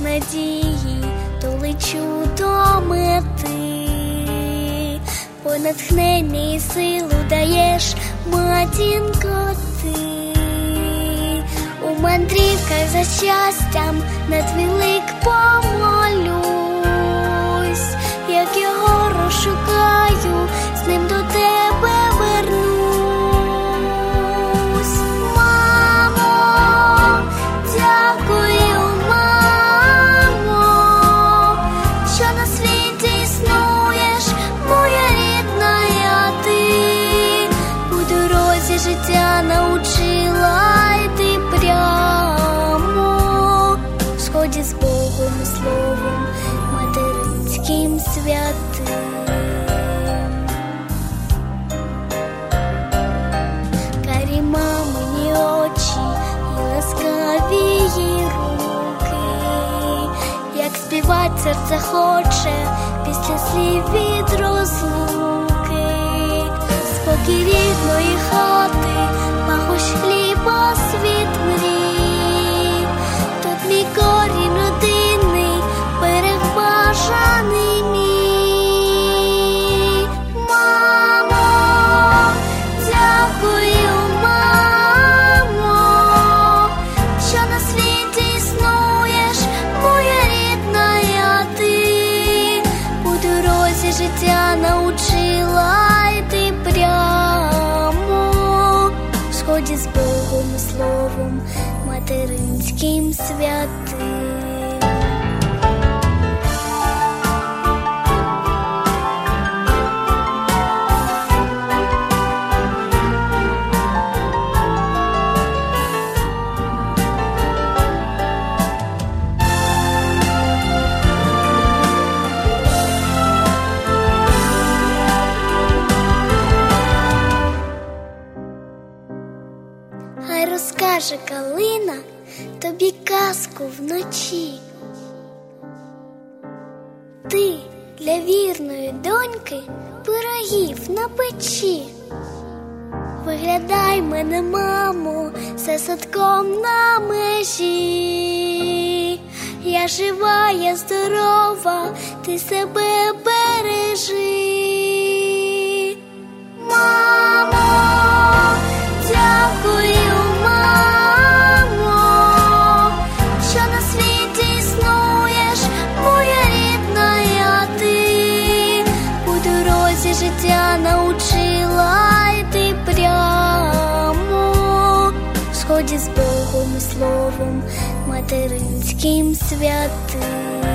надії, то лечу до мети. По натхнення і силу даєш, матінко, ти. У мандрівках за щастям на твій лик помолюсь, як його розшукаю, з ним до тебе вернусь. Мамо, дякую, мамо, що на світі існуєш, моя рідна я ти. У дорозі життя научила йти прямо, в сході з Богом і словом материнським святим. Карі мамині очі і ласкаві її руки, як співать серце хоче після слів від розлуки. Спокій рідної хати, пахощ хліба, світ мрій. Тут мій корінь родинний, берег бажаний мій. Мамо, дякую, мамо, що на світі існуєш, моя рідна я ти. У дорозі життя научила йти прямо, в сході з Богом і словом материнським святим. Хай розкаже калина тобі казку вночі. Ти для вірної доньки пирогів на печі. Виглядай мене, мамо, за садком на межі. Я жива, я здорова, ти себе бережи. Мамо, дякую, мамо, що на світі існуєш, моя рідна я ти. У дорозі життя научила йти прямо, в сході з Богом і словом материнським святим.